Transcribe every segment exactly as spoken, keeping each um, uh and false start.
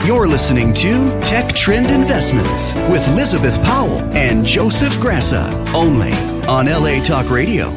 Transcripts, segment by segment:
You're listening to Tech Trend Investments with Elizabeth Powell and Joseph Grassa, only on L A Talk Radio.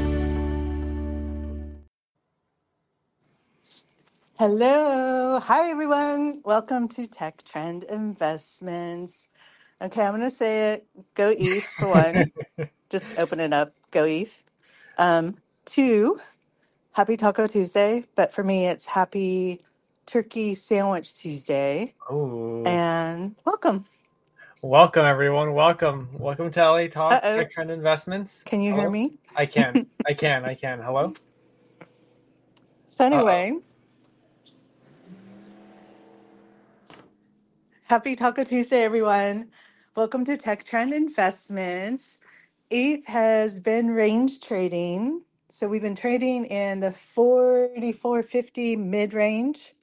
Hello. Hi, everyone. Welcome to Tech Trend Investments. Okay, I'm going to say it. Go E T H for one. Just open it up. Go E T H. Um, two, happy Taco Tuesday. But for me, it's happy Turkey Sandwich Tuesday. Oh, And welcome. welcome everyone. Welcome, welcome to L A Talk Uh-oh. Tech Trend Investments. Can you hear Hello? me? I can, I can, I can. Hello. So Uh oh. anyway, happy Taco Tuesday, everyone. Welcome to Tech Trend Investments. E T H has been range trading. So we've been trading in the forty-four fifty mid range.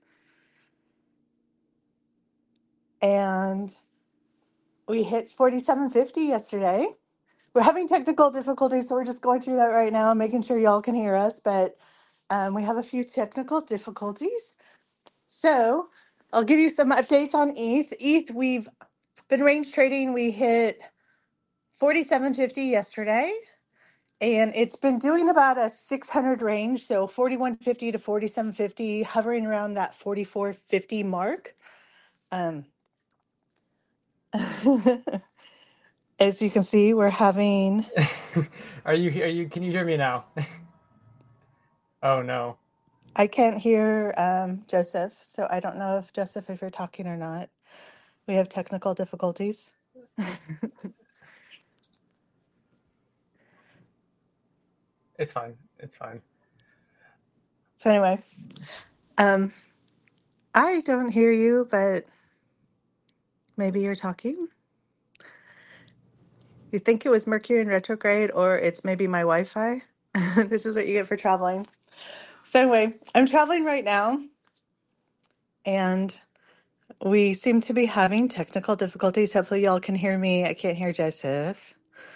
And we hit forty-seven fifty yesterday. We're having technical difficulties, so we're just going through that right now, making sure y'all can hear us. But um, we have a few technical difficulties. So I'll give you some updates on E T H. E T H, we've been range trading. We hit forty-seven fifty yesterday. And it's been doing about a six hundred range, so forty-one fifty to forty-seven fifty, hovering around that forty-four fifty mark. Um, as you can see, we're having. Are you? Are you? Can you hear me now? Oh no. I can't hear um, Joseph, so I don't know if Joseph, if you're talking or not. We have technical difficulties. It's fine. It's fine. So anyway, um, I don't hear you, but maybe you're talking. You think it was Mercury in retrograde, or it's maybe my Wi-Fi? This is what you get for traveling. So anyway, I'm traveling right now, and we seem to be having technical difficulties. Hopefully y'all can hear me. I can't hear Joseph,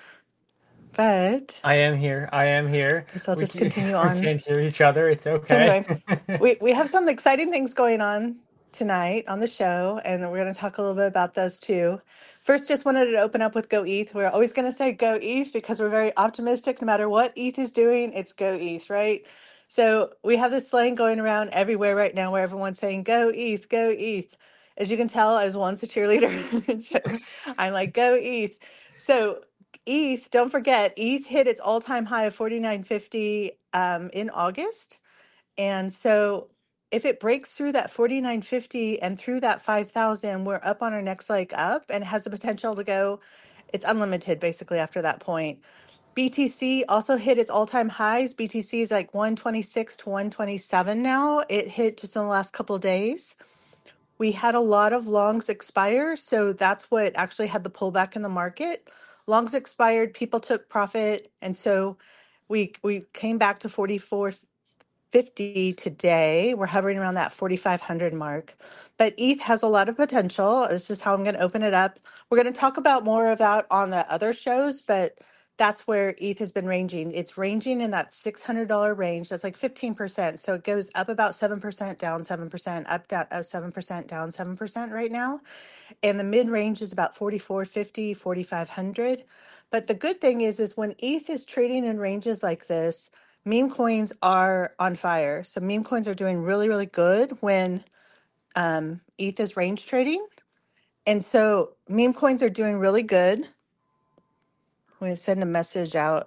but I am here. I am here. I guess I'll We just can, continue we on. can't hear each other. It's So okay. anyway, we, we have some exciting things going on tonight on the show, and we're going to talk a little bit about those too. First, just wanted to open up with Go E T H. We're always going to say Go E T H because we're very optimistic. No matter what E T H is doing, it's Go E T H, right? So we have this slang going around everywhere right now where everyone's saying Go E T H, Go E T H. As you can tell, I was once a cheerleader, so I'm like Go E T H. So E T H, don't forget, E T H hit its all-time high of forty-nine fifty um, in August. And so if it breaks through that forty-nine fifty and through that five thousand, we're up on our next leg up and has the potential to go, it's unlimited basically after that point. B T C also hit its all-time highs. B T C is like one twenty-six to one twenty-seven now. It hit just in the last couple of days. We had a lot of longs expire, so that's what actually had the pullback in the market. Longs expired, people took profit, and so we we came back to forty-four fifty today. We're hovering around that forty-five hundred mark. But E T H has a lot of potential. It's just how I'm going to open it up. We're going to talk about more of that on the other shows, but that's where E T H has been ranging. It's ranging in that six hundred dollars range. That's like fifteen percent. So it goes up about seven percent, down seven percent, up down, uh, seven percent, down seven percent right now. And the mid range is about forty-four fifty, forty-five hundred. But the good thing is, is when E T H is trading in ranges like this, meme coins are on fire. So meme coins are doing really, really good when um, E T H is range trading. And so meme coins are doing really good. I'm going to send a message out.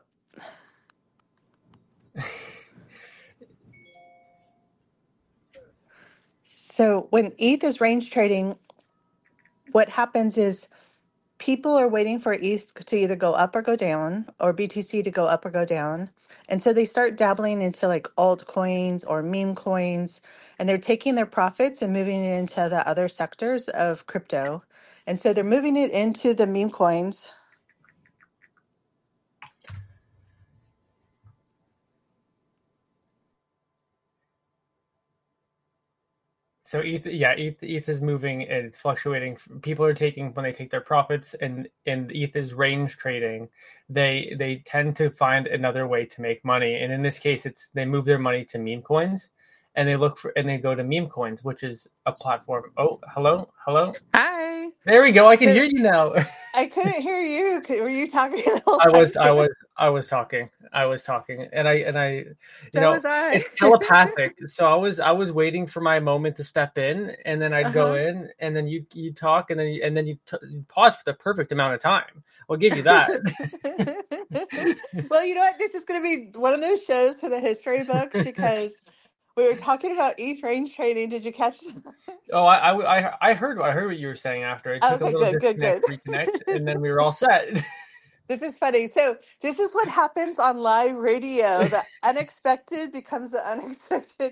So when E T H is range trading, what happens is people are waiting for E T H to either go up or go down, or B T C to go up or go down. And so they start dabbling into like altcoins or meme coins, and they're taking their profits and moving it into the other sectors of crypto. And so they're moving it into the meme coins. So E T H, yeah, E T H, E T H is moving and it's fluctuating. People are taking when they take their profits, and and E T H is range trading. They they tend to find another way to make money, and in this case, it's they move their money to meme coins, and they look for and they go to Meme Coins, which is a platform. Oh, hello, hello. Hi. There we go. I can So hear you now. I couldn't hear you. Could- Were you talking the I whole time was, I too? was, I was talking. I was talking, and I, and I, you So know, was I. it's telepathic. So I was, I was waiting for my moment to step in, and then I'd go Uh-huh. in, and then you, you talk, and then, you, and then you t- pause for the perfect amount of time. We'll give you that. Well, you know what? This is going to be one of those shows for the history books because we were talking about E T H range trading. Did you catch that? Oh, I, I, I I heard, I heard what you were saying after. It took a Okay, little good, good, disconnect, good. reconnect, and then we were all set. This is funny. So this is what happens on live radio. The unexpected becomes the unexpected.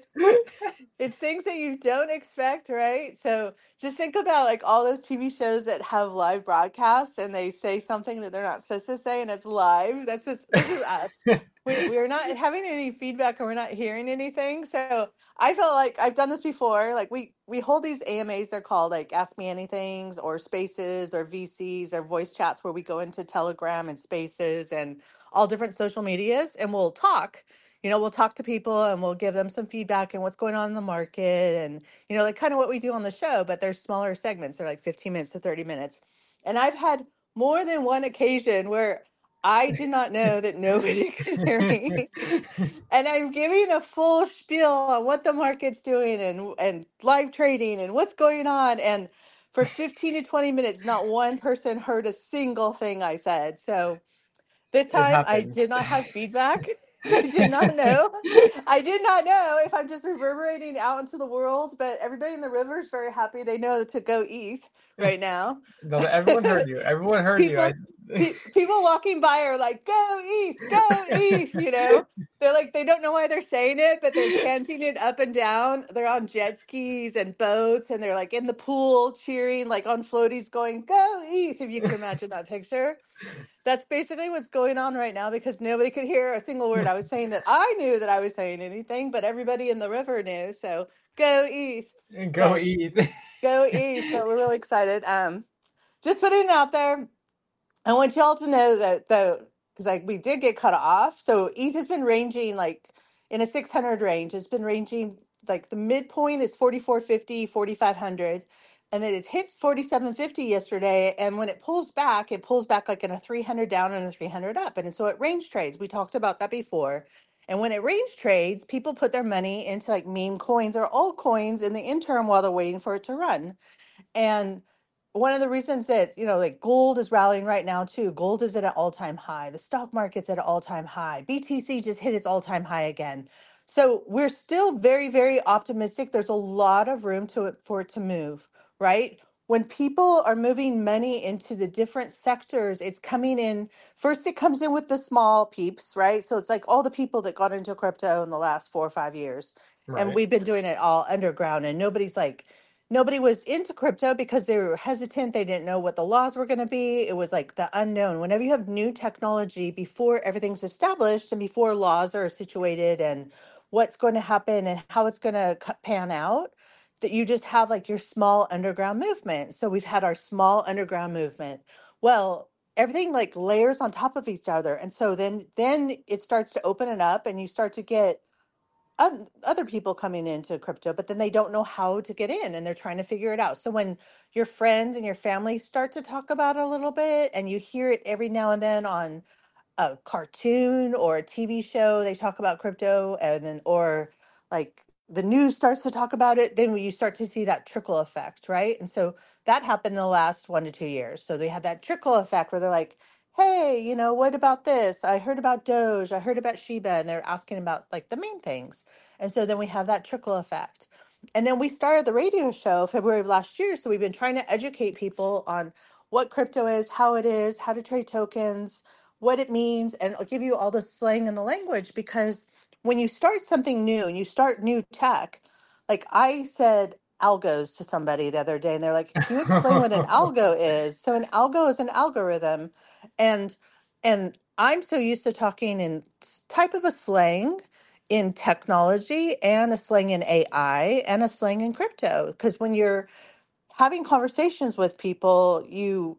It's things that you don't expect, right? So just think about like all those T V shows that have live broadcasts and they say something that they're not supposed to say and it's live. That's just this is us. We we're not having any feedback and we're not hearing anything. So I felt like I've done this before. Like we we hold these A M As, they're called like Ask Me Anythings or Spaces or V Cs or voice chats where we go into Telegram and Spaces and all different social medias and we'll talk, you know, we'll talk to people and we'll give them some feedback and what's going on in the market and, you know, like kind of what we do on the show, but they're smaller segments. They're like fifteen minutes to thirty minutes. And I've had more than one occasion where I did not know that nobody could hear me. And I'm giving a full spiel on what the market's doing and and live trading and what's going on. And for fifteen to twenty minutes, not one person heard a single thing I said. So this It time I happened. did not have feedback. I did not know. I did not know if I'm just reverberating out into the world, but everybody in the river is very happy. They know to go E T H right now. No, everyone heard you. Everyone heard you. I. People pe- people walking by are like, go E T H, go E T H, you know? They're like, they don't know why they're saying it, but they're chanting it up and down. They're on jet skis and boats, and they're like in the pool cheering, like on floaties going, go E T H, if you can imagine that picture. That's basically what's going on right now because nobody could hear a single word I was saying that I knew that I was saying anything, but everybody in the river knew. So go E T H. Go But eat. go E T H. But we're really excited. Um, just putting it out there. I want y'all to know that the because like we did get cut off. So E T H has been ranging like in a six hundred range. It's been ranging like the midpoint is forty-four fifty, forty-five hundred, and then it hits forty-seven fifty yesterday. And when it pulls back, it pulls back like in a three hundred down and a three hundred up. And so it range trades. We talked about that before. And when it range trades, people put their money into like meme coins or altcoins in the interim while they're waiting for it to run. And one of the reasons that, you know, like gold is rallying right now too. Gold is at an all-time high. The stock market's at an all-time high. B T C just hit its all-time high again. So we're still very, very optimistic. There's a lot of room to it for it to move, right? When people are moving money into the different sectors, it's coming in. First, it comes in with the small peeps, right? So it's like all the people that got into crypto in the last four or five years. And Right. we've been doing it all underground, and nobody's like, nobody was into crypto because they were hesitant. They didn't know what the laws were going to be. It was like the unknown. Whenever you have new technology before everything's established and before laws are situated and what's going to happen and how it's going to pan out, that you just have like your small underground movement. So we've had our small underground movement. Well, everything like layers on top of each other. And so then then it starts to open it up and you start to get oth- other people coming into crypto, but then they don't know how to get in and they're trying to figure it out. So when your friends and your family start to talk about it a little bit and you hear it every now and then on a cartoon or a T V show, they talk about crypto and then, or like the news starts to talk about it, then you start to see that trickle effect, right? And so that happened in the last one to two years. So they had that trickle effect where they're like, hey, you know, what about this? I heard about Doge, I heard about Shiba, and they're asking about like the main things. And so then we have that trickle effect. And then we started the radio show February of last year. So we've been trying to educate people on what crypto is, how it is, how to trade tokens, what it means, and I'll give you all the slang and the language because when you start something new and you start new tech, like I said algos to somebody the other day, and they're like, "Can you explain what an algo is?" So an algo is an algorithm, and and I'm so used to talking in s- type of a slang in technology and a slang in A I and a slang in crypto because when you're having conversations with people, you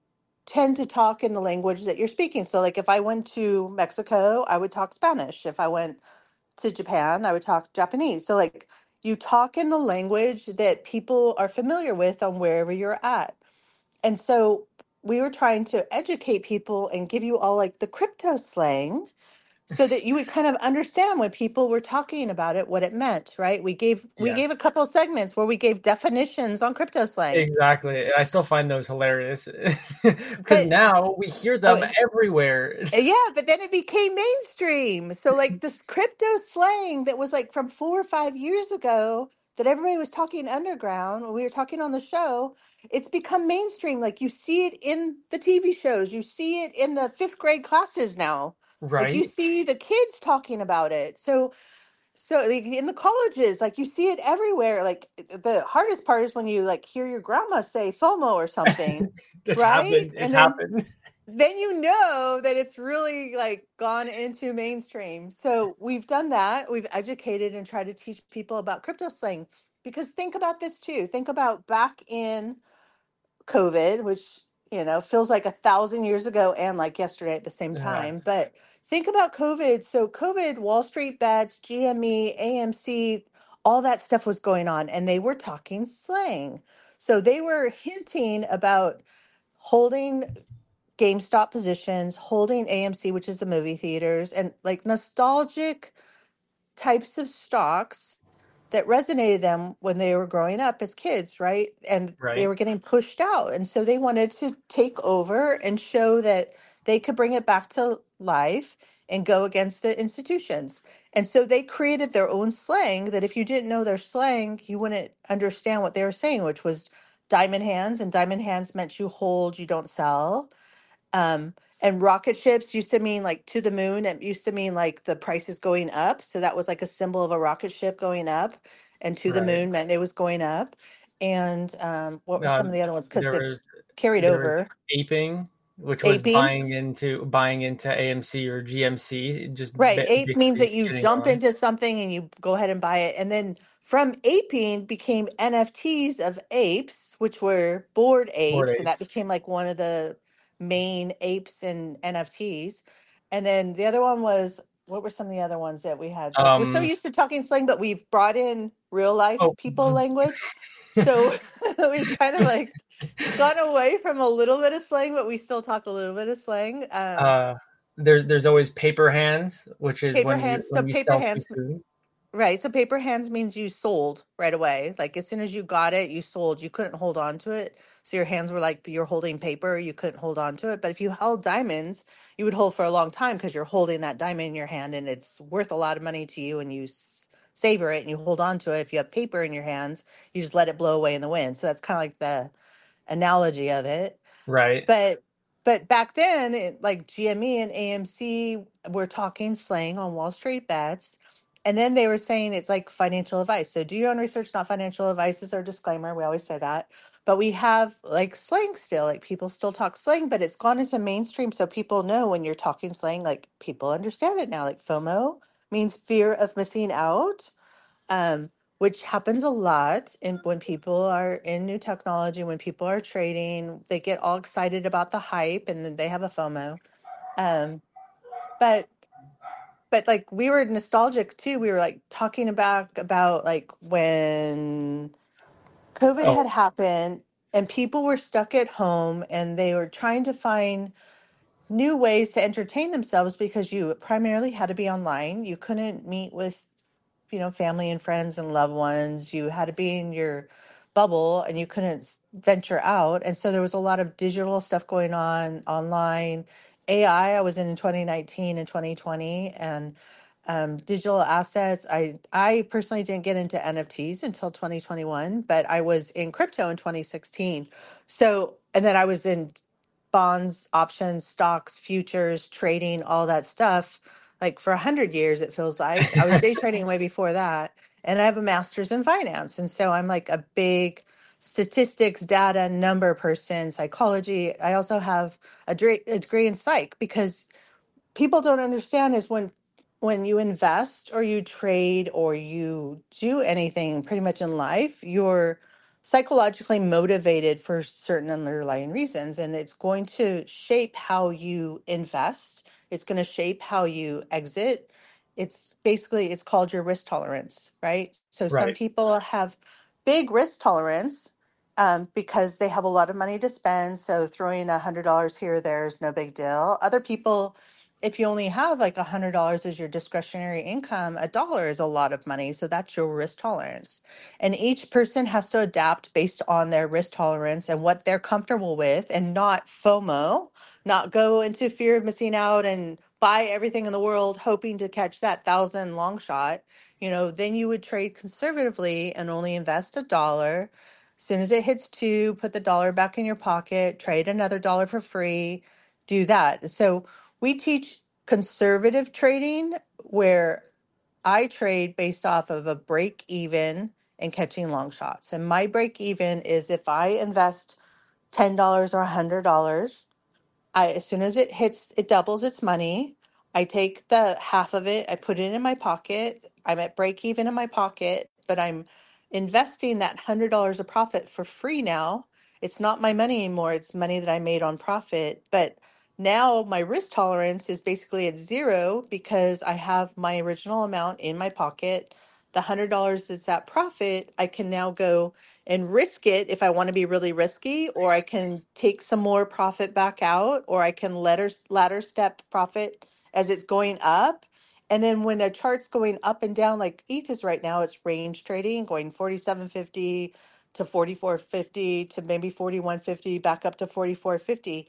tend to talk in the language that you're speaking. So, like if I went to Mexico, I would talk Spanish. If I went to Japan, I would talk Japanese. So like you talk in the language that people are familiar with on wherever you're at. And so we were trying to educate people and give you all like the crypto slang so that you would kind of understand when people were talking about it, what it meant, right? We gave we Yeah. gave a couple of segments where we gave definitions on crypto slang. Exactly. I still find those hilarious because But now we hear them oh, everywhere. yeah, but then it became mainstream. So like this crypto slang that was like from four or five years ago that everybody was talking underground when we were talking on the show, it's become mainstream. Like you see it in the T V shows, you see it in the fifth grade classes now. Like you Right? see the kids talking about it. So so like, in the colleges, like you see it everywhere. Like the hardest part is when you like hear your grandma say FOMO or something, It's right? happened. It's And then happened. then you know that it's really like gone into mainstream. So we've done that. We've educated and tried to teach people about crypto slang because think about this too. Think about back in COVID, which, you know, feels like a thousand years ago and like yesterday at the same Yeah. time. But think about COVID. So COVID, Wall Street bets, G M E, A M C, all that stuff was going on and they were talking slang. So they were hinting about holding GameStop positions, holding A M C, which is the movie theaters, and like nostalgic types of stocks that resonated them when they were growing up as kids, right? And they Right. were getting pushed out. And so they wanted to take over and show that they could bring it back to life and go against the institutions. And so they created their own slang that if you didn't know their slang, you wouldn't understand what they were saying, which was diamond hands. And diamond hands meant you hold, you don't sell. Um, and rocket ships used to mean like to the moon. It used to mean like the price is going up. So that was like a symbol of a rocket ship going up. And to the Right. moon meant it was going up. And um, what were some of Um, the other ones? Because there it's was carried there was over. aping, which was Aping. buying into buying into A M C or G M C, just Right. ba- Ape means basically that you shitting jump on into something and you go ahead and buy it. And then from aping became N F Ts of apes, which were bored board apes. And that apes. became like one of the main apes in N F Ts. And then the other one was, what were some of the other ones that we had? Like, we're so Um. used to talking slang, but we've brought in real life Oh. people language. So we've kind of like gone away from a little bit of slang, but we still talk a little bit of slang. Um, uh. There's there's always paper hands, which is paper when you hands. So when you paper sell free hands. food. Right. So paper hands means you sold right away. Like as soon as you got it, you sold. You couldn't hold on to it. So your hands were like you're holding paper. You couldn't hold on to it. But if you held diamonds, you would hold for a long time because you're holding that diamond in your hand and it's worth a lot of money to you and you s- savor it and you hold on to it. If you have paper in your hands, you just let it blow away in the wind. So that's kind of like the analogy of it. Right. But but back then, it, like G M E and A M C were talking slang on Wall Street bets. And then they were saying it's like financial advice. So do your own research, not financial advice is our disclaimer. We always say that. But we have like slang still, like people still talk slang, but it's gone into mainstream. So people know when you're talking slang, like people understand it now. Like FOMO means fear of missing out, um, which happens a lot in when people are in new technology, when people are trading, they get all excited about the hype and then they have a FOMO. Um, but but like we were nostalgic too. We were like talking about about like when COVID Oh. had happened and people were stuck at home and they were trying to find new ways to entertain themselves because you primarily had to be online. You couldn't meet with you know, family and friends and loved ones. You had to be in your bubble and you couldn't s- venture out. And so there was a lot of digital stuff going on online. A I, I I was in twenty nineteen and twenty twenty, and um, digital assets. I I personally didn't get into N F Ts until twenty twenty-one, but I was in crypto in twenty sixteen. So, and then I was in bonds, options, stocks, futures, trading, all that stuff. Like for a hundred years, it feels like I was day trading way before that, and I have a master's in finance, and so I'm like a big statistics, data, number person, psychology. I also have a, dre- a degree in psych because people don't understand is when when you invest or you trade or you do anything pretty much in life, you're psychologically motivated for certain underlying reasons and it's going to shape how you invest. It's going to shape how you exit. it's basically it's called your risk tolerance, right? So some Right. people have big risk tolerance um, because they have a lot of money to spend. So throwing a hundred dollars here or there is no big deal. Other people, if you only have like a hundred dollars as your discretionary income, a dollar is a lot of money. So that's your risk tolerance. And each person has to adapt based on their risk tolerance and what they're comfortable with, and not FOMO, not go into fear of missing out and buy everything in the world hoping to catch that thousand long shot. You know, then you would trade conservatively and only invest a dollar. As soon as it hits two, put the dollar back in your pocket, trade another dollar for free, do that. So we teach conservative trading where I trade based off of a break even and catching long shots. And my break even is if I invest ten dollars or one hundred dollars, I as soon as it hits, it doubles its money. I take the half of it, I put it in my pocket. I'm at break even in my pocket, but I'm investing that one hundred dollars of profit for free now. It's not my money anymore. It's money that I made on profit. But now my risk tolerance is basically at zero because I have my original amount in my pocket. The one hundred dollars is that profit. I can now go and risk it if I want to be really risky, or I can take some more profit back out, or I can ladder ladder step profit as it's going up. And then when a chart's going up and down, like E T H is right now, it's range trading, going forty-seven fifty to forty-four fifty to maybe forty-one fifty, back up to forty-four fifty.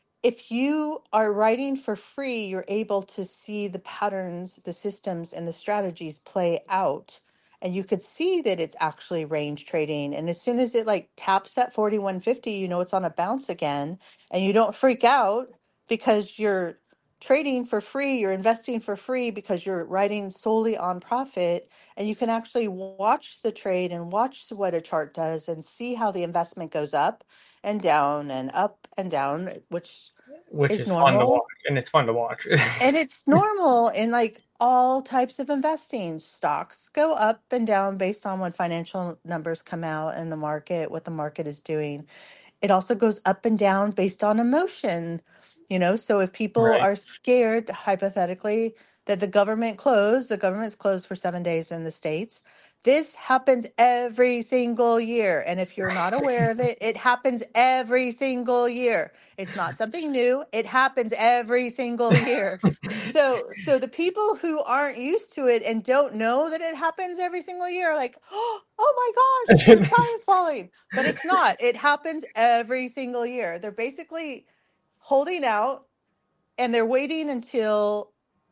If you are writing for free, you're able to see the patterns, the systems, and the strategies play out. And you could see that it's actually range trading. And as soon as it like taps that forty-one fifty, you know it's on a bounce again. And you don't freak out because you're trading for free, you're investing for free because you're writing solely on profit. And you can actually watch the trade and watch what a chart does and see how the investment goes up and down and up and down, which Which is is fun to normal. watch, and it's fun to watch. And it's normal in like all types of investing. Stocks go up and down based on when financial numbers come out in the market, what the market is doing. It also goes up and down based on emotion. You know, so if people Right. are scared, hypothetically, that the government closed, the government's closed for seven days in the States. This happens every single year. And if you're not aware of it, it happens every single year. It's not something new. It happens every single year. So so the people who aren't used to it and don't know that it happens every single year are like, oh my gosh, the sky is falling. But it's not. It happens every single year. They're basically holding out and they're waiting until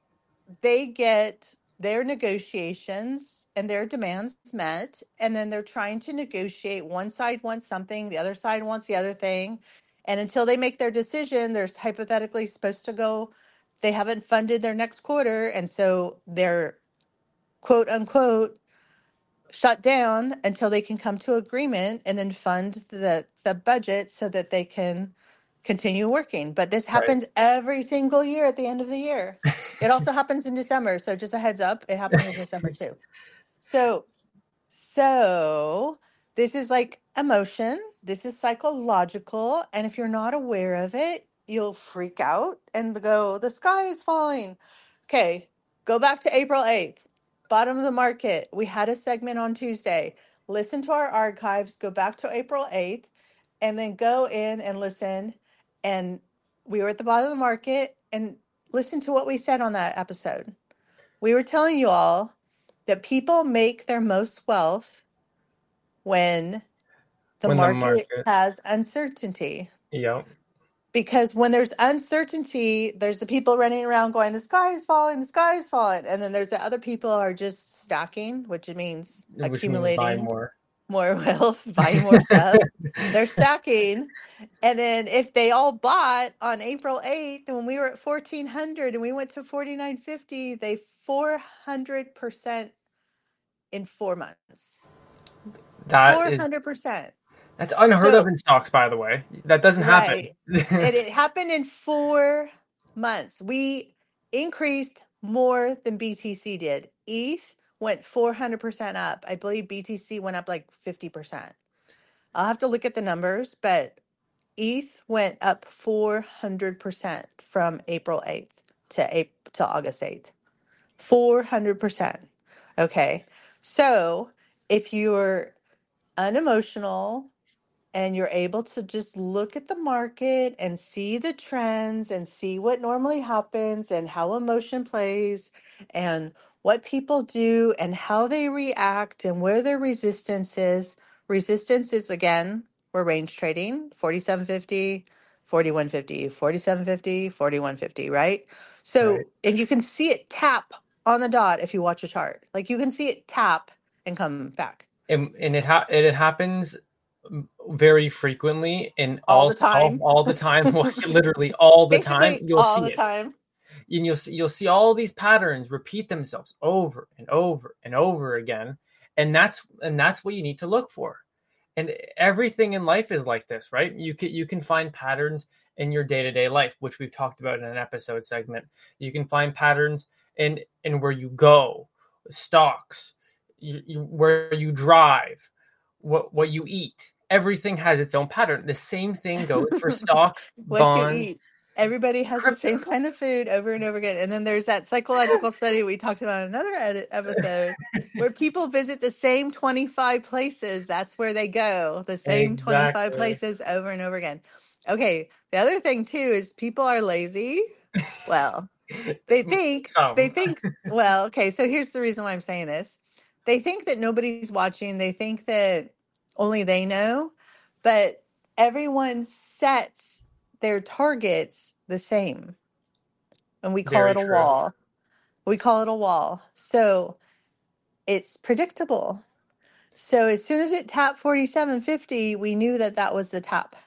they get their negotiations and their demands met. And then they're trying to negotiate. One side wants something, the other side wants the other thing. And until they make their decision, they're hypothetically supposed to go, they haven't funded their next quarter. And so they're quote unquote shut down until they can come to agreement and then fund the the budget so that they can continue working. But this Right. happens every single year at the end of the year. It also happens in December, so just a heads up, it happens in December too. So so this is like emotion. This is psychological. And if you're not aware of it, you'll freak out and go, the sky is falling. Okay, go back to April eighth, bottom of the market. We had a segment on Tuesday. Listen to our archives, go back to April eighth, and then go in and listen. And we were at the bottom of the market and listen to what we said on that episode. We were telling you all that people make their most wealth when the When the market market, has uncertainty. yeah, Because when there's uncertainty, there's the people running around going, the sky is falling, the sky is falling. And then there's the other people who are just stacking, which means which means buying accumulating more. more wealth, buying more stuff. They're stacking. And then if they all bought on April eighth, when we were at fourteen hundred and we went to forty-nine fifty, they four hundred percent in four months. That is four hundred percent. that's unheard of So, in stocks, by the way. That doesn't happen. right. And it happened in four months. We increased more than B T C did. E T H went four hundred percent up. I believe B T C went up like fifty percent. I'll have to look at the numbers, but E T H went up four hundred percent from April eighth to April to August eighth. four hundred percent. Okay. So if you're unemotional and you're able to just look at the market and see the trends and see what normally happens and how emotion plays and what people do and how they react and where their resistance is. Resistance is again, we're range trading forty-seven fifty, forty-one fifty, forty-seven fifty, forty-one fifty, right? Right. So, and you can see it tap on the dot if you watch a chart. Like you can see it tap and come back And and it ha- it happens very frequently and all all the all, time. all the time, literally all the time. Basically You'll all see the it, time. and you'll see, you'll see all these patterns repeat themselves over and over and over again, and that's and that's what you need to look for. And everything in life is like this, right? You can you can find patterns in your day-to-day life, which we've talked about in an episode segment. You can find patterns in in where you go, stocks, you, you, where you drive, what what you eat. Everything has its own pattern. The same thing goes for stocks, What you bonds, eat. Everybody has the crypto. same kind of food over and over again. And then there's that psychological study we talked about in another edit episode where people visit the same twenty-five places. That's where they go, the same twenty-five Exactly. places over and over again. Okay. The other thing too is people are lazy. Well, they think, they Some. think, well, okay. So here's the reason why I'm saying this. They think that nobody's watching. They think that only they know, but everyone sets their targets the same. And we call Very it a true. wall. We call it a wall. So it's predictable. So as soon as it tapped forty-seven fifty, we knew that that was the tap.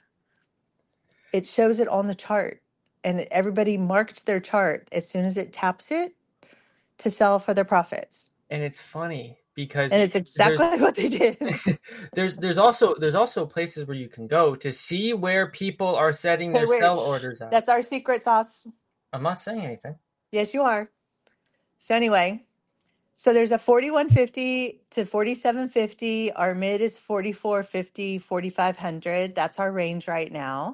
It shows it on the chart, and everybody marked their chart as soon as it taps it to sell for their profits. And it's funny because And it's there's exactly what they did. there's there's also there's also places where you can go to see where people are setting Hey, their sell Rich, orders at. that's our secret sauce. I'm not saying anything. Yes, you are. So anyway, so there's a forty-one fifty to forty-seven fifty. Our mid is forty-four fifty, forty-five hundred. That's our range right now.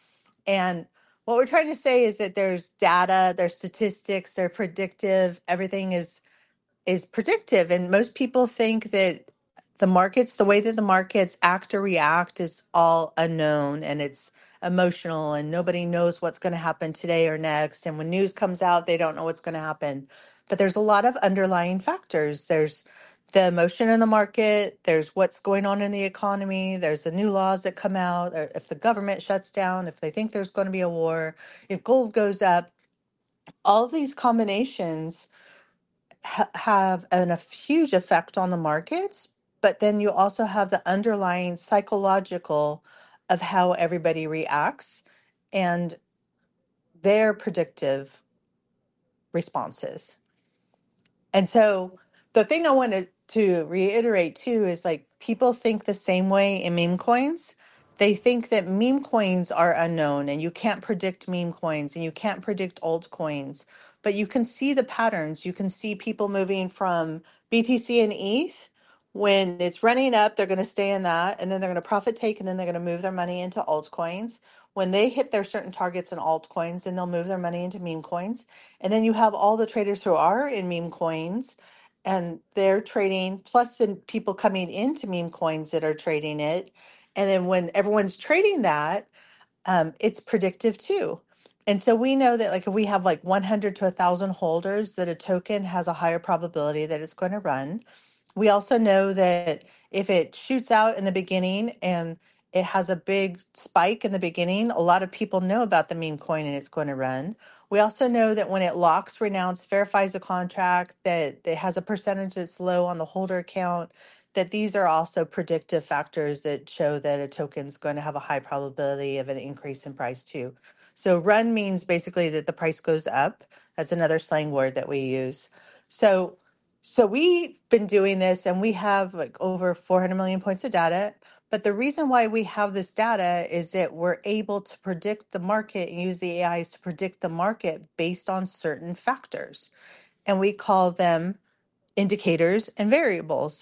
And what we're trying to say is that there's data, there's statistics, they're predictive. Everything is is predictive, and most people think that the markets, the way that the markets act or react is all unknown and it's emotional and nobody knows what's going to happen today or next, and when news comes out they don't know what's going to happen. But there's a lot of underlying factors. There's the emotion in the market, there's what's going on in the economy, there's the new laws that come out, or if the government shuts down, if they think there's going to be a war, if gold goes up. All of these combinations ha- have an, a huge effect on the markets, but then you also have the underlying psychological of how everybody reacts and their predictive responses. And so the thing I wanted to reiterate too is like people think the same way in meme coins. They think that meme coins are unknown and you can't predict meme coins and you can't predict altcoins, but you can see the patterns. You can see people moving from B T C and E T H. When it's running up, they're going to stay in that and then they're going to profit take and then they're going to move their money into altcoins. When they hit their certain targets in altcoins, then they'll move their money into meme coins. And then you have all the traders who are in meme coins and they're trading, plus the people coming into meme coins that are trading it. And then when everyone's trading that, um, it's predictive too. And so we know that like if we have like one hundred to one thousand holders, that a token has a higher probability that it's going to run. We also know that if it shoots out in the beginning and it has a big spike in the beginning, a lot of people know about the meme coin and it's going to run. We also know that when it locks, renounce, verifies a contract, that it has a percentage that's low on the holder account, that these are also predictive factors that show that a token is going to have a high probability of an increase in price too. So run means basically that the price goes up. That's another slang word that we use. So so we've been doing this and we have like over four hundred million points of data. But the reason why we have this data is that we're able to predict the market and use the A Is to predict the market based on certain factors. And we call them indicators and variables.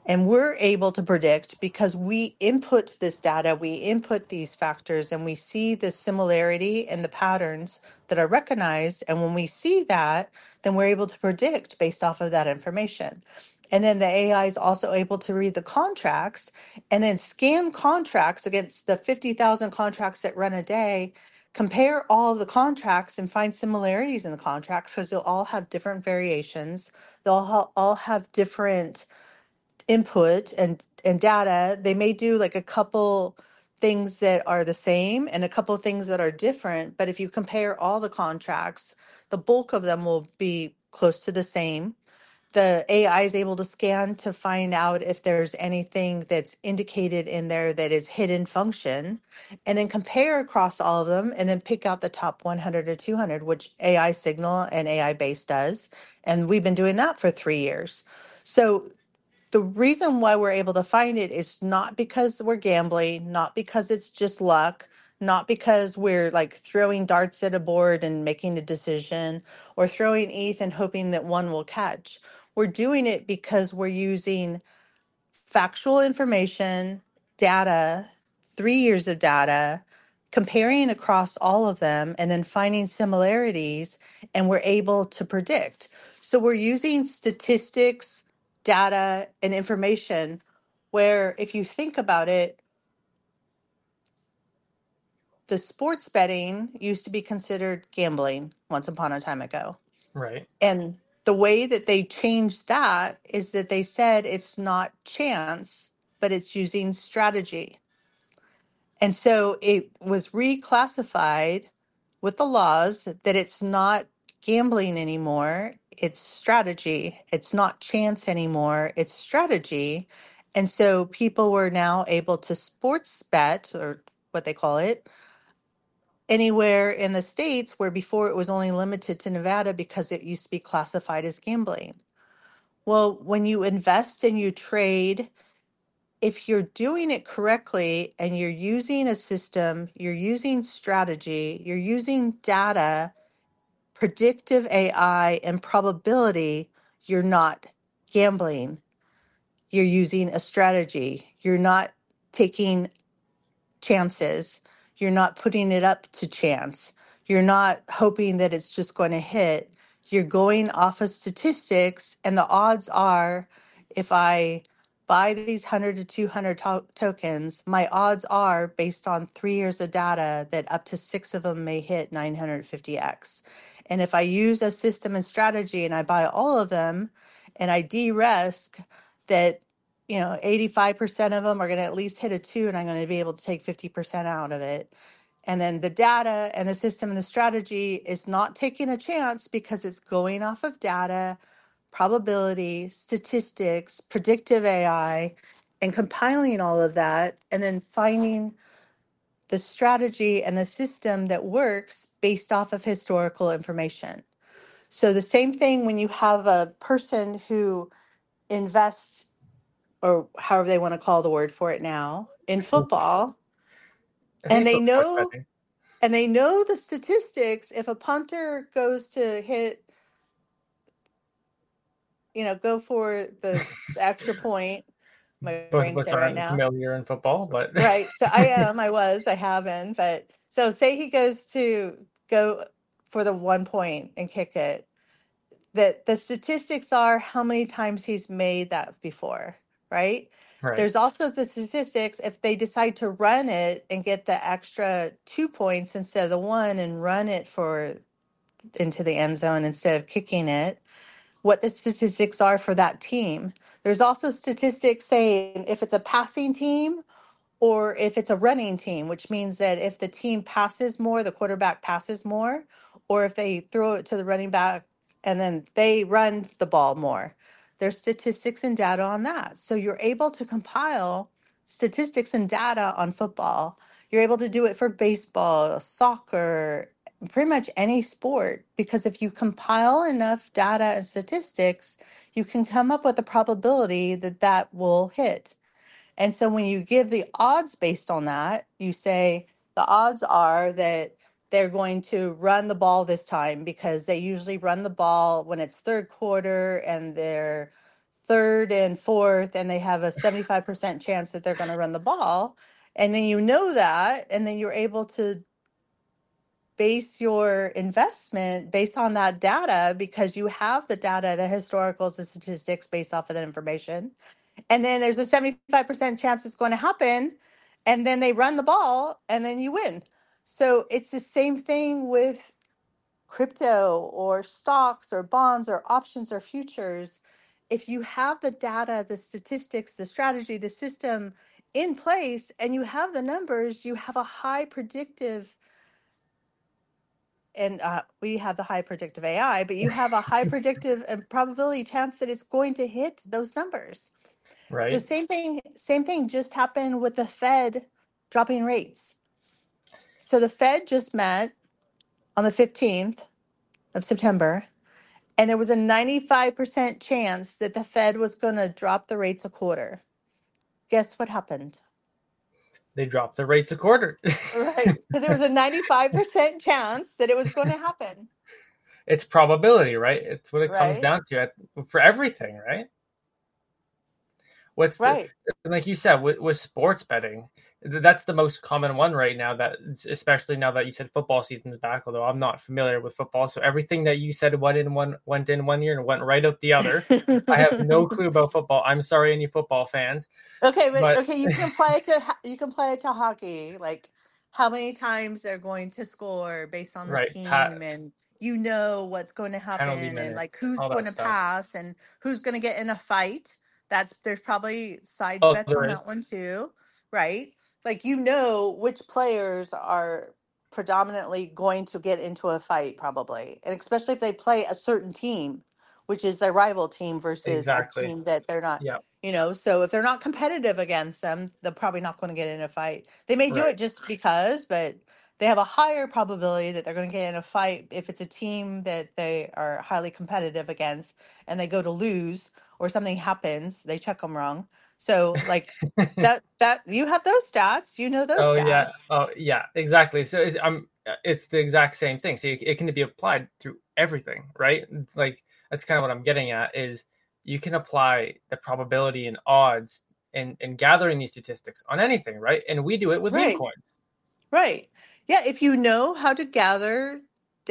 And we're able to predict because we input this data, we input these factors, and we see the similarity and the patterns that are recognized. And when we see that, then we're able to predict based off of that information. And then the A I is also able to read the contracts and then scan contracts against the fifty thousand contracts that run a day, compare all of the contracts and find similarities in the contracts because they'll all have different variations. They'll ha- all have different input and and data. They may do like a couple things that are the same and a couple things that are different, but if you compare all the contracts, the bulk of them will be close to the same. The A I is able to scan to find out if there's anything that's indicated in there that is hidden function, and then compare across all of them and then pick out the top one hundred or two hundred, which A I Signal and A I Base does. And we've been doing that for three years. So the reason why we're able to find it is not because we're gambling, not because it's just luck, not because we're like throwing darts at a board and making a decision or throwing E T H and hoping that one will catch. We're doing it because we're using factual information, data, three years of data, comparing across all of them, and then finding similarities, and we're able to predict. So we're using statistics, data, and information where, if you think about it, the sports betting used to be considered gambling once upon a time ago. Right. And the way that they changed that is that they said it's not chance, but it's using strategy. And so it was reclassified with the laws that it's not gambling anymore, it's strategy. It's not chance anymore, it's strategy. And so people were now able to sports bet, or what they call it, anywhere in the States where before it was only limited to Nevada because it used to be classified as gambling. Well, when you invest and you trade, if you're doing it correctly and you're using a system, you're using strategy, you're using data, predictive A I, and probability, you're not gambling. You're using a strategy. You're not taking chances. You're not putting it up to chance. You're not hoping that it's just going to hit. You're going off of statistics, and the odds are if I buy these one hundred to two hundred to- tokens, my odds are based on three years of data that up to six of them may hit nine hundred fifty x. And if I use a system and strategy and I buy all of them and I de-risk that, you know, eighty-five percent of them are going to at least hit a two, and I'm going to be able to take fifty percent out of it. And then the data and the system and the strategy is not taking a chance because it's going off of data, probability, statistics, predictive A I, and compiling all of that, and then finding the strategy and the system that works based off of historical information. So the same thing when you have a person who invests, or however they want to call the word for it now, in football, I think and it's they still sports know betting. and they know the statistics. If a punter goes to hit, you know, go for the, the extra point, my Both of brain's us dead right aren't now. familiar in football, but Right. So I am, I was, I haven't, but so say he goes to go for the one point and kick it, that the statistics are how many times he's made that before, right? right, There's also the statistics if they decide to run it and get the extra two points instead of the one and run it for into the end zone instead of kicking it, what the statistics are for that team. There's also statistics saying if it's a passing team or if it's a running team, which means that if the team passes more, the quarterback passes more, or if they throw it to the running back and then they run the ball more. There's statistics and data on that. So you're able to compile statistics and data on football. You're able to do it for baseball, soccer, pretty much any sport, because if you compile enough data and statistics, you can come up with a probability that that will hit. And so when you give the odds based on that, you say the odds are that they're going to run the ball this time because they usually run the ball when it's third quarter and they're third and fourth, and they have a seventy-five percent chance that they're going to run the ball. And then you know that, and then you're able to base your investment based on that data because you have the data, the historicals, the statistics based off of that information. And then there's a seventy-five percent chance it's going to happen. And then they run the ball and then you win. So it's the same thing with crypto or stocks or bonds or options or futures. If you have the data, the statistics, the strategy, the system in place, and you have the numbers, you have a high predictive, and uh, we have the high predictive A I, but you have a high predictive and probability chance that it's going to hit those numbers. So Right. same thing, same thing just happened with the Fed dropping rates. So the Fed just met on the fifteenth of September, and there was a ninety-five percent chance that the Fed was going to drop the rates a quarter. Guess what happened? They dropped the rates a quarter. Right, because there was a ninety-five percent chance that it was going to happen. It's probability, right? It's what it comes Right, down to for everything, right? What's the right. like you said with, with sports betting? That's the most common one right now. That especially now that you said football season's back. Although I'm not familiar with football, so everything that you said went in one went in one year and went right out the other. I have no clue about football. I'm sorry, any football fans, Okay, but but okay, you can apply it to ho- you can apply it to hockey, like how many times they're going to score based on the right, pat, team, and you know what's going to penalty happen, and like minutes, who's all going that to stuff. pass, and who's going to get in a fight. That's there's probably side Oh, bets there on is. that one too, right? Like you know which players are predominantly going to get into a fight, probably, and especially if they play a certain team, which is their rival team versus a Exactly. team that they're not. Yeah. You know, so if they're not competitive against them, they're probably not going to get in a fight. They may do Right. it just because, but they have a higher probability that they're going to get in a fight if it's a team that they are highly competitive against and they go to lose or something happens, they check them wrong. So like that that you have those stats, you know those Oh yeah. stats. Oh yeah. Exactly. So it's, I'm. It's the exact same thing. So it, it can be applied through everything, right? It's like that's kind of what I'm getting at is you can apply the probability and odds and and gathering these statistics on anything, right? And we do it with meme Right. coins. Right. Yeah, if you know how to gather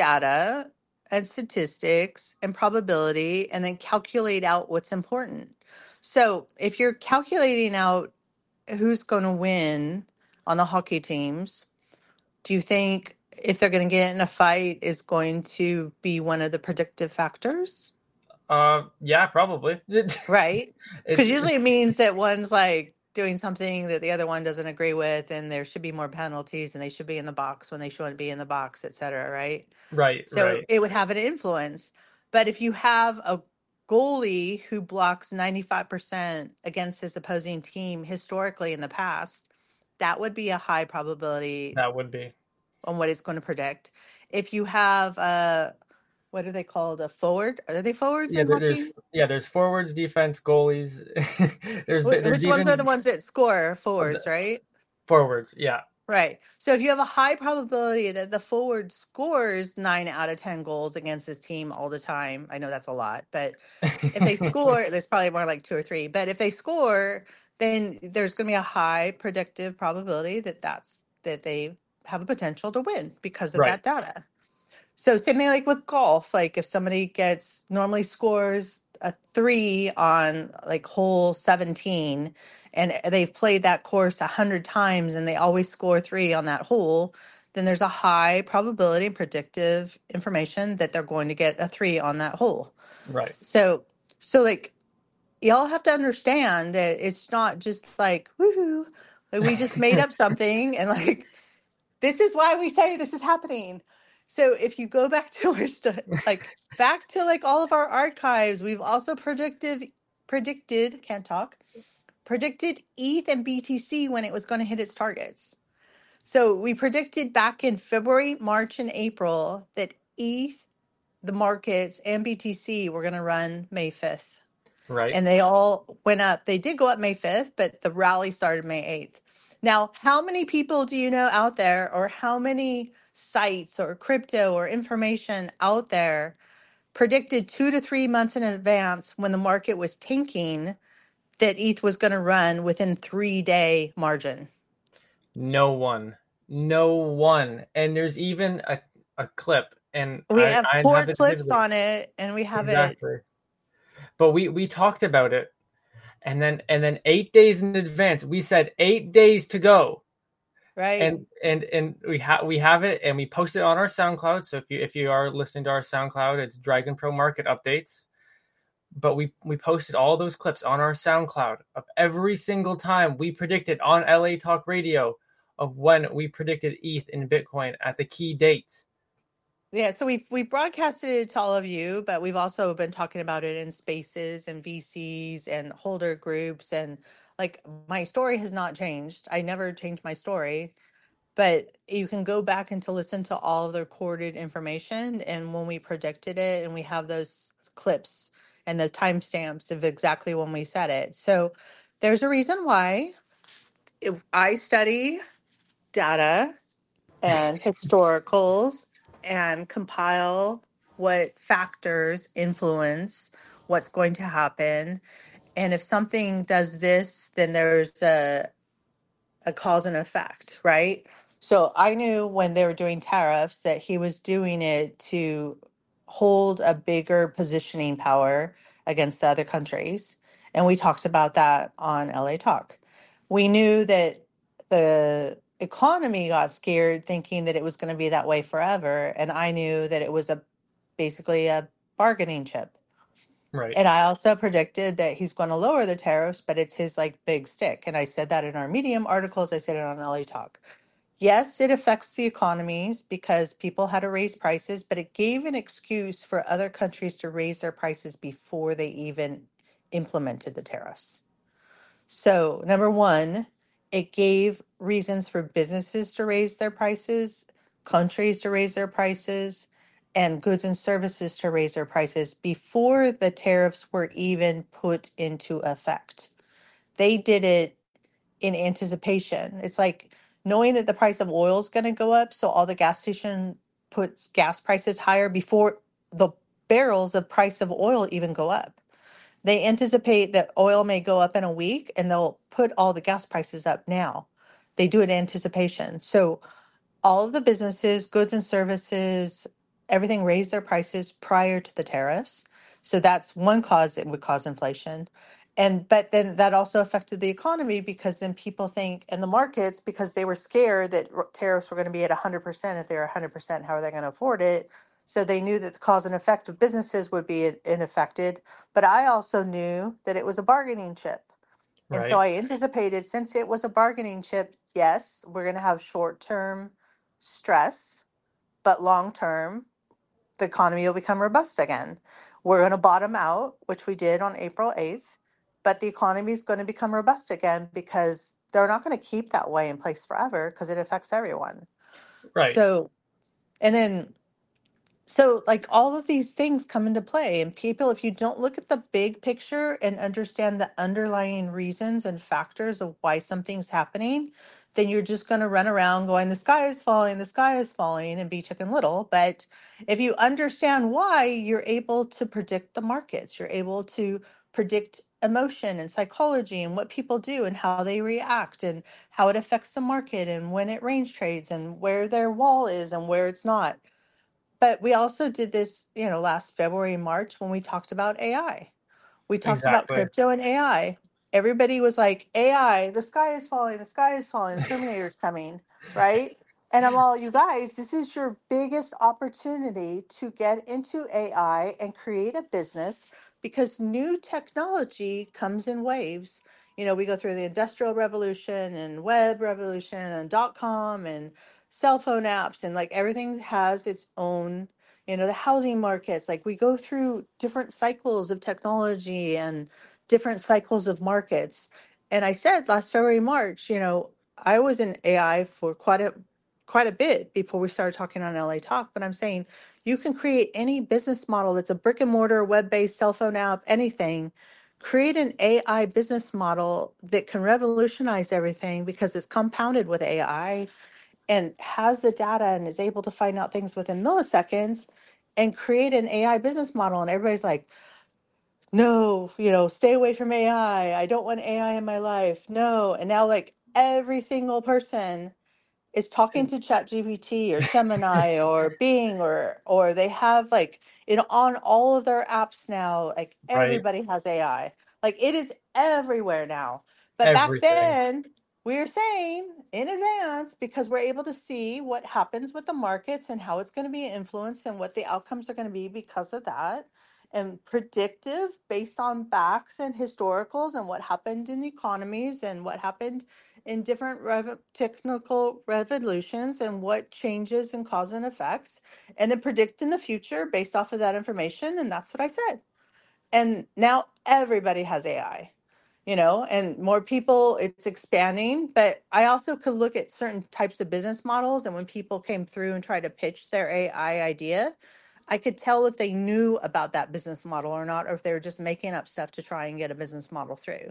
data and statistics and probability and then calculate out what's important. So, if you're calculating out who's going to win on the hockey teams, do you think if they're going to get in a fight is going to be one of the predictive factors? Uh, yeah, probably. it, Right. Because it usually it means that one's like doing something that the other one doesn't agree with, and there should be more penalties, and they should be in the box when they shouldn't be in the box, et cetera. Right. right, So right, it would have an influence. But if you have a goalie who blocks ninety-five percent against his opposing team historically in the past, that would be a high probability that would be. on what it's going to predict. If you have a, what are they called? A forward? Are they forwards Yeah, in there, there's hockey? yeah, there's forwards, defense, goalies. there's Wh- there's Which ones are the even ones that score oh, the forwards, right? forwards. Yeah. Right. So if you have a high probability that the forward scores nine out of ten goals against his team all the time, I know that's a lot, but if they score, there's probably more like two or three. But if they score, then there's going to be a high predictive probability that that's that they have a potential to win because of right. that data. So same thing like with golf. Like if somebody gets normally scores a three on like hole seventeen and they've played that course a hundred times and they always score three on that hole, then there's a high probability and predictive information that they're going to get a three on that hole. Right. So so like y'all have to understand that it's not just like woohoo, like we just made up something and like this is why we say this is happening. So if you go back to our stu- like back to like all of our archives, we've also predictive predicted can't talk predicted E T H and B T C when it was going to hit its targets. So we predicted back in February, March, and April that E T H, the markets, and B T C were going to run May fifth, Right. and they all went up. They did go up May fifth, but the rally started May eighth. Now, how many people do you know out there, or how many sites or crypto or information out there predicted two to three months in advance when the market was tanking that E T H was going to run within three day margin? No one, no one. And there's even a, a clip, and We I, have I four have it clips vividly. on it, and we have it Exactly. But we, we talked about it, and then and then eight days in advance, we said eight days to go. right. And and and we have we have it, and we post it on our SoundCloud. So if you if you are listening to our SoundCloud, it's Dragon Pro Market Updates. But we we posted all those clips on our SoundCloud of every single time we predicted on L A Talk Radio of when we predicted E T H and Bitcoin at the key dates. Yeah, so we we broadcasted it to all of you, but we've also been talking about it in spaces and V Cs and holder groups, and like my story has not changed. I never changed my story, but you can go back and to listen to all of the recorded information and when we predicted it, and we have those clips and the timestamps of exactly when we said it. So there's a reason why if I study data and historicals and compile what factors influence what's going to happen. And if something does this, then there's a, a cause and effect, right? So I knew when they were doing tariffs that he was doing it to hold a bigger positioning power against the other countries. And we talked about that on L A Talk. We knew that the economy got scared thinking that it was going to be that way forever. And I knew that it was a basically a bargaining chip. Right. And I also predicted that he's going to lower the tariffs, but it's his like big stick. And I said that in our Medium articles. I said it on L A Talk. Yes, it affects the economies because people had to raise prices, but it gave an excuse for other countries to raise their prices before they even implemented the tariffs. So, number one, it gave reasons for businesses to raise their prices, countries to raise their prices, and goods and services to raise their prices before the tariffs were even put into effect. They did it in anticipation. It's like knowing that the price of oil is going to go up, so all the gas station puts gas prices higher before the barrels of price of oil even go up. They anticipate that oil may go up in a week and they'll put all the gas prices up now. They do it in anticipation. So all of the businesses, goods and services, everything raised their prices prior to the tariffs. So that's one cause that would cause inflation. And but then that also affected the economy because then people think in the markets because they were scared that r- tariffs were going to be at one hundred percent. If they're one hundred percent, how are they going to afford it? So they knew that the cause and effect of businesses would be in- unaffected. But I also knew that it was a bargaining chip. And so Right. I anticipated since it was a bargaining chip, yes, we're going to have short term stress, but long term, the economy will become robust again. We're going to bottom out, which we did on April eighth, but the economy is going to become robust again because they're not going to keep that way in place forever because it affects everyone. Right. So, and then so, like, all of these things come into play, and people, if you don't look at the big picture and understand the underlying reasons and factors of why something's happening, then you're just going to run around going, the sky is falling, the sky is falling, and be chicken little. But if you understand why, you're able to predict the markets, you're able to predict emotion and psychology and what people do and how they react and how it affects the market and when it range trades and where their wall is and where it's not. But we also did this, you know, last February, March when we talked about A I. We talked about Exactly. crypto and A I. Everybody was like, A I, the sky is falling, the sky is falling, the Terminator's coming, right? And I'm all, you guys, this is your biggest opportunity to get into A I and create a business because new technology comes in waves. You know, we go through the industrial revolution and web revolution and dot com and cell phone apps and like everything has its own, you know, the housing markets, like we go through different cycles of technology and different cycles of markets. And I said last February, March, you know, I was in A I for quite a quite a bit before we started talking on L A Talk, but I'm saying you can create any business model that's a brick and mortar, web-based cell phone app, anything. Create an A I business model that can revolutionize everything because it's compounded with A I and has the data and is able to find out things within milliseconds and create an A I business model. And everybody's like, no, you know, stay away from A I. I I don't want A I in my life. No. And now, like, every single person is talking to ChatGPT or Gemini or Bing, or or they have like it on all of their apps now. Like Right. everybody has A I. Like it is everywhere now. But back Everything. then, we were saying in advance because we're able to see what happens with the markets and how it's going to be influenced and what the outcomes are going to be because of that. And predictive based on facts and historicals and what happened in the economies and what happened in different rev- technical revolutions and what changes and cause and effects, and then predict in the future based off of that information. And that's what I said. And now everybody has A I, you know, and more people, it's expanding. But I also could look at certain types of business models. And when people came through and tried to pitch their A I idea, I could tell if they knew about that business model or not, or if they were just making up stuff to try and get a business model through.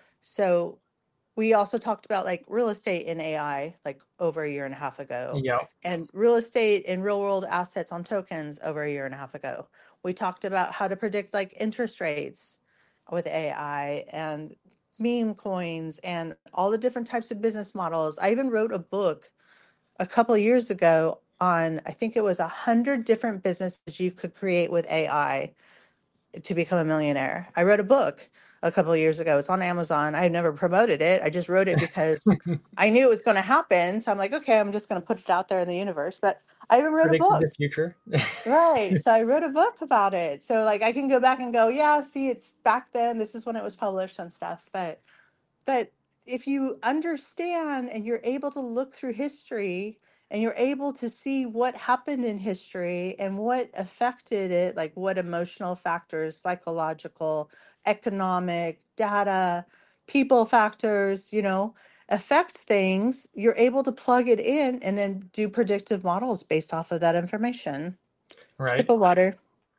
So we also talked about like real estate in A I like over a year and a half ago, Yeah. and real estate and real world assets on tokens over a year and a half ago. We talked about how to predict like interest rates with A I and meme coins and all the different types of business models. I even wrote a book a couple of years ago on, I think it was a hundred different businesses you could create with A I to become a millionaire. I wrote a book a couple of years ago. It's on Amazon. I had never promoted it. I just wrote it because I knew it was going to happen. So I'm like, okay, I'm just going to put it out there in the universe. But I even wrote a Predicted book. the future. Right. So I wrote a book about it. So like I can go back and go, yeah, see, it's back then. This is when it was published and stuff. But but if you understand and you're able to look through history and you're able to see what happened in history and what affected it, like what emotional factors, psychological, economic, data, people factors, you know, affect things, you're able to plug it in and then do predictive models based off of that information. Sip Right. of water.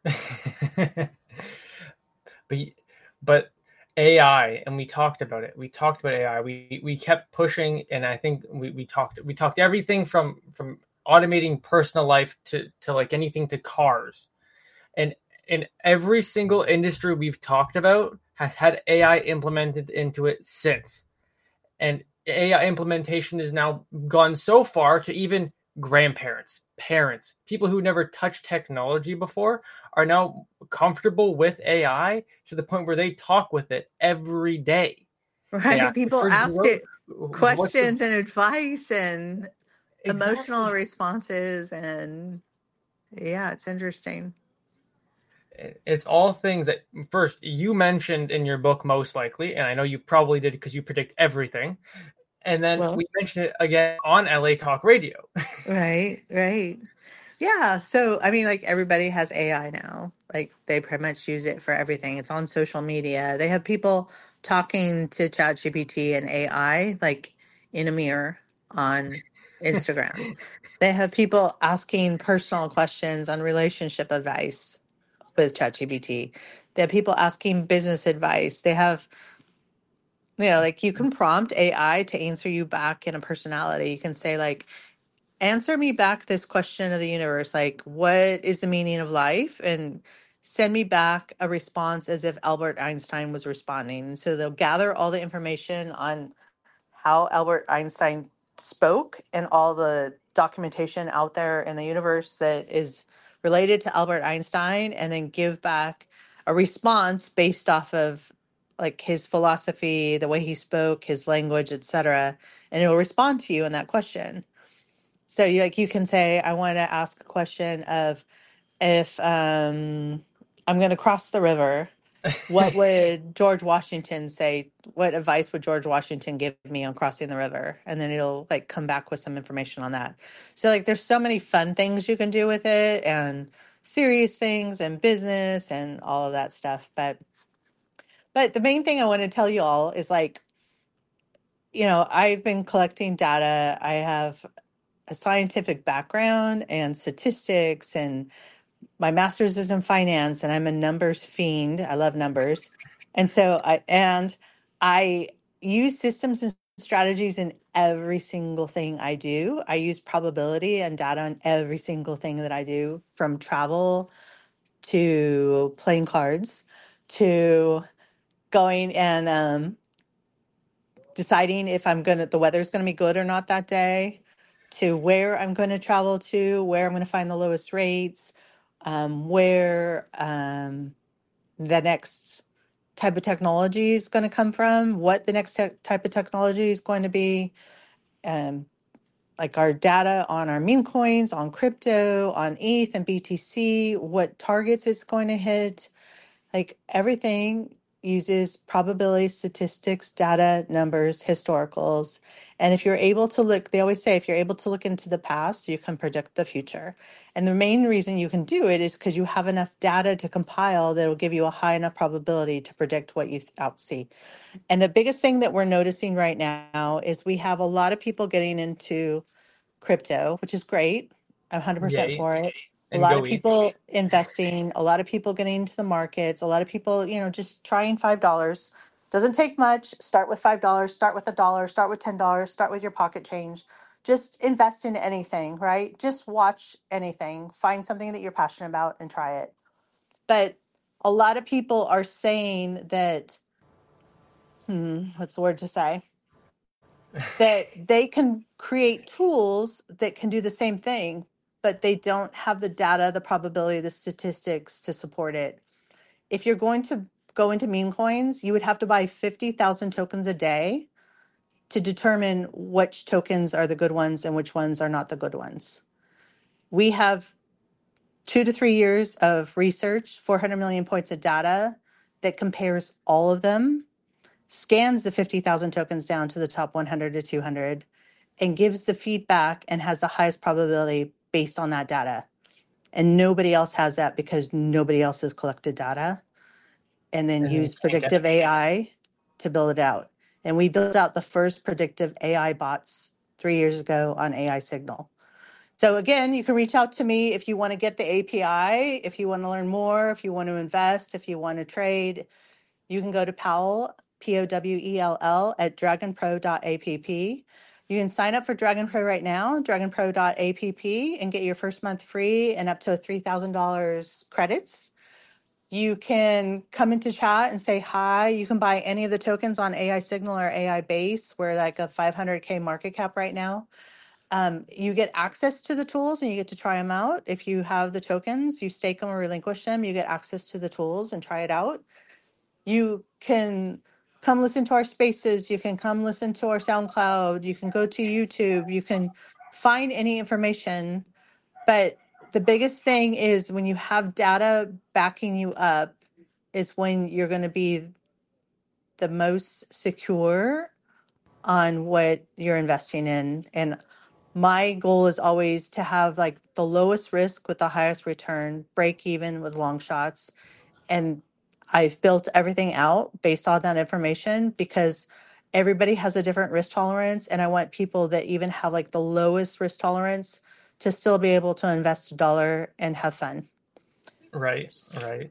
but but A I, and we talked about it. We talked about A I. We we kept pushing, and I think we, we talked we talked everything from from automating personal life to to like anything to cars, and in every single industry we've talked about has had A I implemented into it since, and A I implementation has now gone so far to even grandparents, parents, people who never touched technology before are now comfortable with A I to the point where they talk with it every day. They Right? ask it People for ask growth. it What's the questions and advice and emotional exactly? responses, and yeah, it's interesting. It's all things that first you mentioned in your book, most likely, and I know you probably did because you predict everything. And then Well, we mentioned it again on L A Talk Radio. right, right. Yeah, so I mean, like everybody has A I now. Like they pretty much use it for everything. It's on social media. They have people talking to ChatGPT and A I like in a mirror on Instagram. They have people asking personal questions on relationship advice with ChatGPT. They have people asking business advice. They have, you know, like you can prompt A I to answer you back in a personality. You can say like, answer me back this question of the universe, like what is the meaning of life, and send me back a response as if Albert Einstein was responding. And so they'll gather all the information on how Albert Einstein spoke and all the documentation out there in the universe that is related to Albert Einstein, and then give back a response based off of like his philosophy, the way he spoke, his language, et cetera. And it will respond to you in that question. So you like you can say, I want to ask a question of if um, I'm going to cross the river, what would George Washington say? What advice would George Washington give me on crossing the river? And then it'll like come back with some information on that. So like there's so many fun things you can do with it, and serious things and business and all of that stuff. But but the main thing I want to tell you all is like, you know, I've been collecting data. I have a scientific background and statistics, and my master's is in finance, and I'm a numbers fiend. I love numbers. And so I and I use systems and strategies in every single thing I do. I use probability and data on every single thing that I do, from travel to playing cards to going and um, deciding if I'm going to, the weather's going to be good or not that day, to where I'm going to travel to, where I'm going to find the lowest rates, um, where um, the next type of technology is going to come from, what the next te- type of technology is going to be, um, like our data on our meme coins, on crypto, on E T H and B T C, what targets it's going to hit. Like everything uses probability, statistics, data, numbers, historicals. And if you're able to look, they always say, if you're able to look into the past, you can predict the future. And the main reason you can do it is because you have enough data to compile that will give you a high enough probability to predict what you outsee. And the biggest thing that we're noticing right now is we have a lot of people getting into crypto, which is great. I'm one hundred percent Yay. for it. A And lot go of eat. people investing, a lot of people getting into the markets, a lot of people, you know, just trying five dollars. Doesn't take much. Start with five dollars, start with a dollar, start with ten dollars, start with your pocket change. Just invest in anything, right? Just watch anything. Find something that you're passionate about and try it. But a lot of people are saying that, hmm, what's the word to say? That they can create tools that can do the same thing, but they don't have the data, the probability, the statistics to support it. If you're going to go into meme coins, you would have to buy fifty thousand tokens a day to determine which tokens are the good ones and which ones are not the good ones. We have two to three years of research, four hundred million points of data that compares all of them, scans the fifty thousand tokens down to the top one hundred to two hundred, and gives the feedback and has the highest probability based on that data. And nobody else has that because nobody else has collected data and then And you use can't get predictive A I to build it out. And we built out the first predictive A I bots three years ago on A I Signal. So again, you can reach out to me if you want to get the A P I, if you want to learn more, if you want to invest, if you want to trade. You can go to Powell, P O W E L L, at dragonpro dot app. You can sign up for DragonPro right now, dragonpro dot app, and get your first month free and up to three thousand dollars credits. You can come into chat and say hi. You can buy any of the tokens on A I Signal or A I Base. We're like a five hundred K market cap right now. Um, you get access to the tools and you get to try them out. If you have the tokens, you stake them or relinquish them, you get access to the tools and try it out. You can come listen to our spaces. You can come listen to our SoundCloud. You can go to YouTube. You can find any information. But the biggest thing is when you have data backing you up is when you're going to be the most secure on what you're investing in. And my goal is always to have like the lowest risk with the highest return, break even with long shots. And I've built everything out based on that information because everybody has a different risk tolerance. And I want people that even have like the lowest risk tolerance to still be able to invest a dollar and have fun. right, right.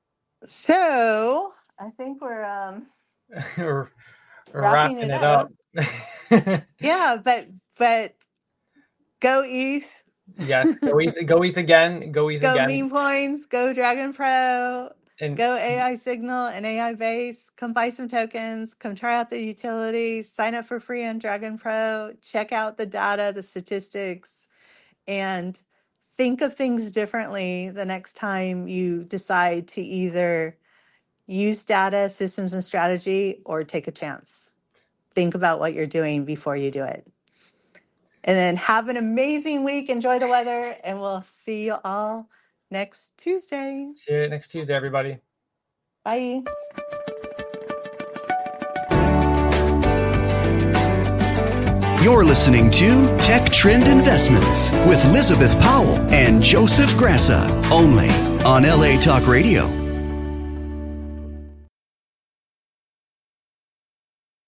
So I think we're um we're, we're wrapping, wrapping it, it up. up. Yeah, but but go E T H. Yes, go E T H, go E T H again, go E T H Go again. meme coins, go Dragon Pro, And go A I Signal and A I Base. Come buy some tokens, come try out the utilities, sign up for free on Dragon Pro, check out the data, the statistics, and think of things differently the next time you decide to either use data, systems, and strategy or take a chance. Think about what you're doing before you do it. And then have an amazing week. Enjoy the weather, and we'll see you all next Tuesday. See you next Tuesday, everybody. Bye. You're listening to Tech Trend Investments with Elizabeth Powell and Joseph Grassa, only on L A Talk Radio.